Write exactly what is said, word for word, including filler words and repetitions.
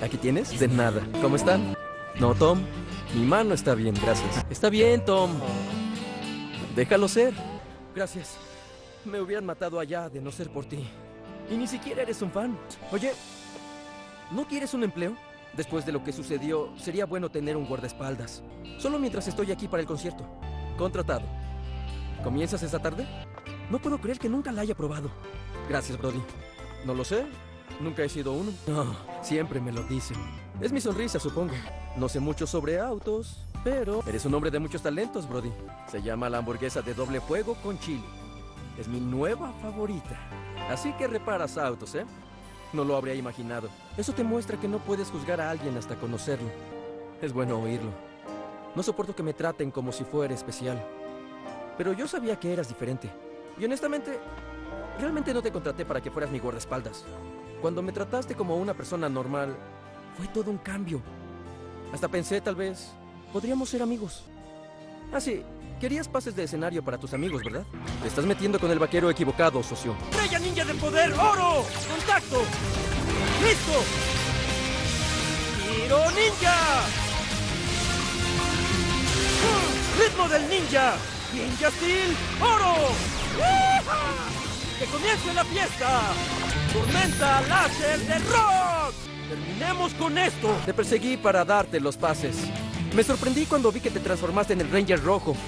¿Aquí tienes? De nada. ¿Cómo están? No, Tom. Mi mano está bien, gracias. Está bien, Tom. Déjalo ser. Gracias. Me hubieran matado allá de no ser por ti. Y ni siquiera eres un fan. Oye, ¿no quieres un empleo? Después de lo que sucedió, sería bueno tener un guardaespaldas. Solo mientras estoy aquí para el concierto. Contratado. ¿Comienzas esta tarde? No puedo creer que nunca la haya probado. Gracias, Brody. No lo sé. Nunca he sido uno. No, siempre me lo dicen. Es mi sonrisa, supongo. No sé mucho sobre autos, pero eres un hombre de muchos talentos, Brody. Se llama la hamburguesa de doble fuego con chile. Es mi nueva favorita. Así que reparas autos, ¿eh? No lo habría imaginado. Eso te muestra que no puedes juzgar a alguien hasta conocerlo. Es bueno oírlo. No soporto que me traten como si fuera especial. Pero yo sabía que eras diferente. Y honestamente, realmente no te contraté para que fueras mi guardaespaldas. Cuando me trataste como una persona normal, fue todo un cambio. Hasta pensé, tal vez, podríamos ser amigos. Ah, sí, querías pases de escenario para tus amigos, ¿verdad? Te estás metiendo con el vaquero equivocado, socio. ¡Estrella ninja de poder! ¡Oro! ¡Contacto! ¡Listo! ¡Tiro ninja! ¡Ritmo del ninja! ¡Ninja Steel! ¡Oro! ¡Que comience la fiesta! ¡Tormenta láser de rock! ¡Terminemos con esto! Te perseguí para darte los pases. Me sorprendí cuando vi que te transformaste en el Ranger Rojo.